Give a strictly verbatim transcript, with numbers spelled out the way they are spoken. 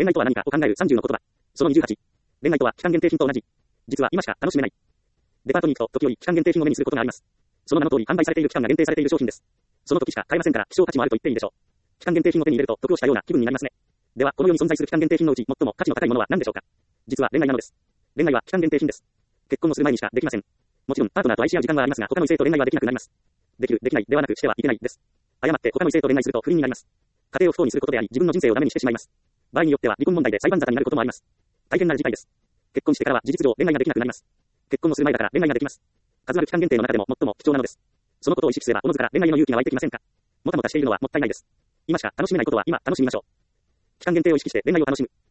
恋愛とは何かを考えるさんじゅうの言葉。そのにじゅうはち。恋愛とは期間限定品と同じ。実は今しか楽しめない。デパートに行くと時折期間限定品を目にすることがあります。その名の通り販売されている期間が限定されている商品です。その時しか買えませんから希少価値もあると言っていいでしょう。期間限定品を手に入れると得をしたような気分になりますね。ではこの世に存在する期間限定品のうち最も価値の高いものは何でしょうか。実は恋愛なのです。恋愛は期間限定品です。結婚をする前にしかできません。もちろんパートナーと愛し合う時間はありますが他の異性と恋愛はできなくなります。できるできないではなくしてはいけないです。誤って他の異性と恋愛すると不倫になります。家庭を不幸にすることであり自分の人生をダメにしてしまいます。場合によっては離婚問題で裁判沙汰になることもあります。大変な事態です。結婚してからは事実上恋愛ができなくなります。結婚をする前だから恋愛ができます。数ある期間限定の中でも最も貴重なのです。そのことを意識すればおのずから恋愛への勇気が湧いてきませんか。もたもたしているのはもったいないです。今しか楽しめないことは今楽しみましょう。期間限定を意識して恋愛を楽しむ。